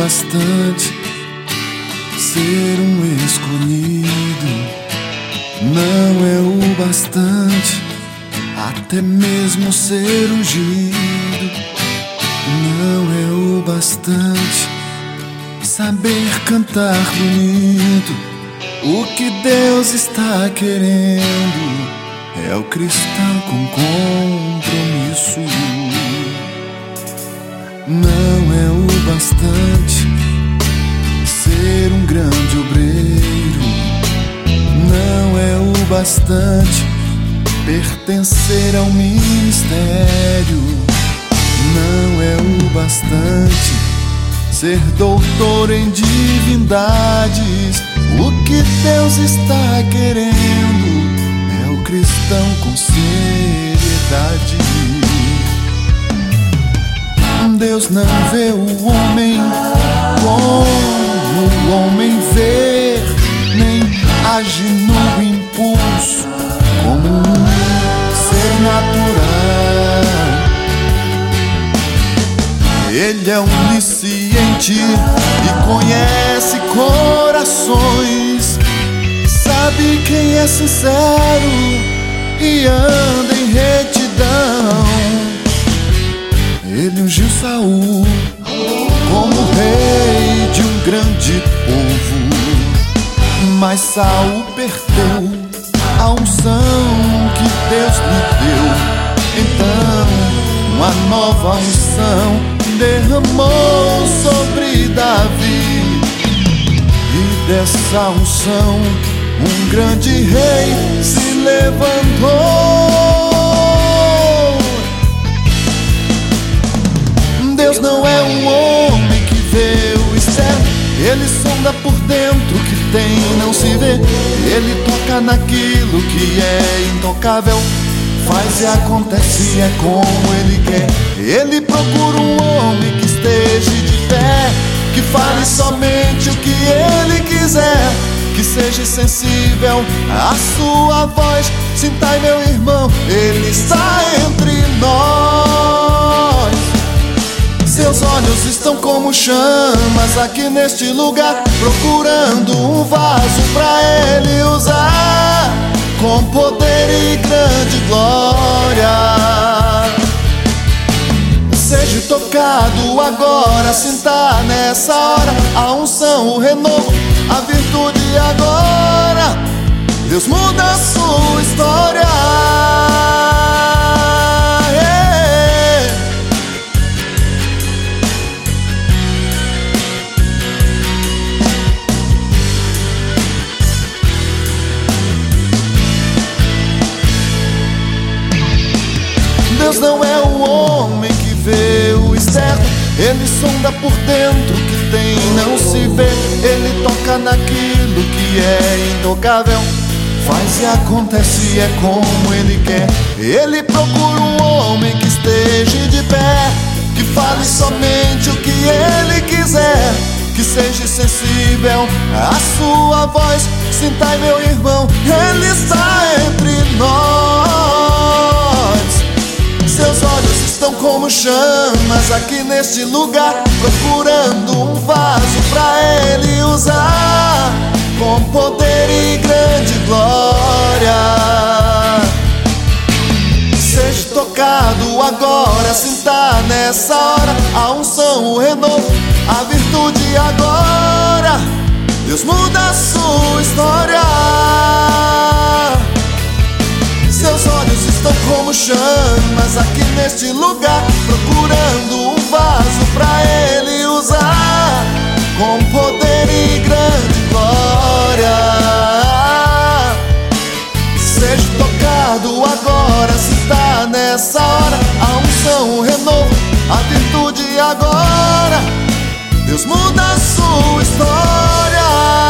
bastante ser um escolhido, não é o bastante até mesmo ser ungido, não é o bastante saber cantar bonito. O que Deus está querendo é o cristão com compromisso. Não é o bastante ser um grande obreiro, não é o bastante pertencer ao ministério, não é o bastante ser doutor em divindades. O que Deus está querendo é o cristão com seriedade. Deus não vê o homem como o homem vê, nem age no impulso como um ser natural. Ele é onisciente e conhece corações, sabe quem é sincero e anda em retidão. Ele ungiu Saul como rei de um grande povo, mas Saul perdeu a unção que Deus lhe deu. Então uma nova unção derramou sobre Davi, e dessa unção um grande rei se levantou. Deus não é um homem que vê o externo, Ele sonda por dentro o que tem não se vê. Ele toca naquilo que é intocável, faz e acontece, é como Ele quer. Ele procura um homem que esteja de pé, que fale somente o que Ele quiser, que seja sensível à sua voz. Sintai, meu irmão, Ele está entre nós. Seus olhos estão como chamas aqui neste lugar, procurando um vaso pra Ele usar, com poder e grande glória. Seja tocado agora, sinta nessa hora a unção, o renovo, a virtude agora. Deus muda a sua história. Deus não é o homem que vê o externo, Ele sonda por dentro o que tem não se vê. Ele toca naquilo que é intocável, faz e acontece, é como Ele quer. Ele procura um homem que esteja de pé, que fale somente o que Ele quiser, que seja sensível à sua voz. Sintai, meu irmão, Ele está entre nós. Seus olhos estão como chamas aqui neste lugar, procurando um vaso pra Ele usar, com poder e grande glória. Seja tocado agora, sinta nessa hora a unção, o renovo, a virtude agora. Deus muda a sua história. Seus olhos estão como chamas aqui neste lugar, procurando um vaso pra Ele usar, com poder e grande glória. Seja tocado agora, se está nessa hora a unção, o renovo, a virtude agora. Deus muda a sua história.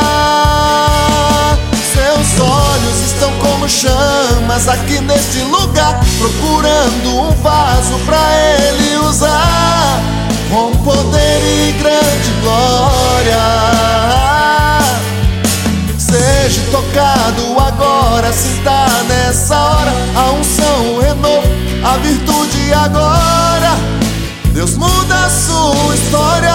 Seus olhos estão como chamas aqui neste lugar, procurando um vaso pra Ele usar, com poder e grande glória. Seja tocado agora, se está nessa hora a unção, o renovo, a virtude agora. Deus muda a sua história.